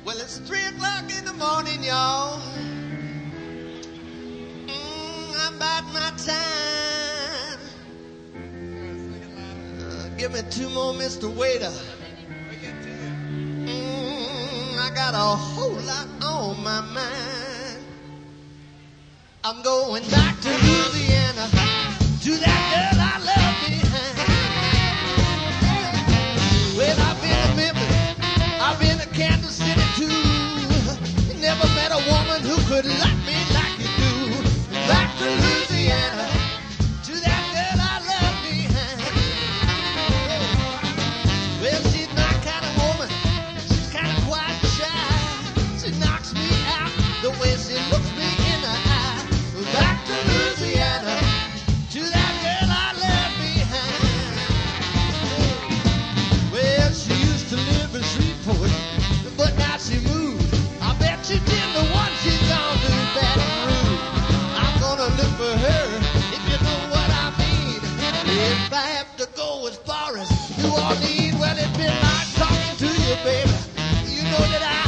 Well, it's 3 o'clock in the morning, y'all. I'm about my time. Give me 2 more, Mr. Waiter. I got a whole lot on my mind. I'm going back to Louisiana, to that girl I left behind. Well, I've been to Memphis, I've been to Kansas City too. Never met a woman who could love me like you do. Back to Louisiana, to that girl I left behind. Well, she's my kind of woman, she's kind of quiet and shy. She knocks me out the way she looks me in the eye. Back to Louisiana, to that girl I left behind. Well, she used to live in Shreveport, but now she moved. I bet she did the one she's gone to Baton Rouge. I'm gonna look for her, if you know what I mean. If I have to go as far as New Orleans, well, it's been like talking to you, baby. You know that I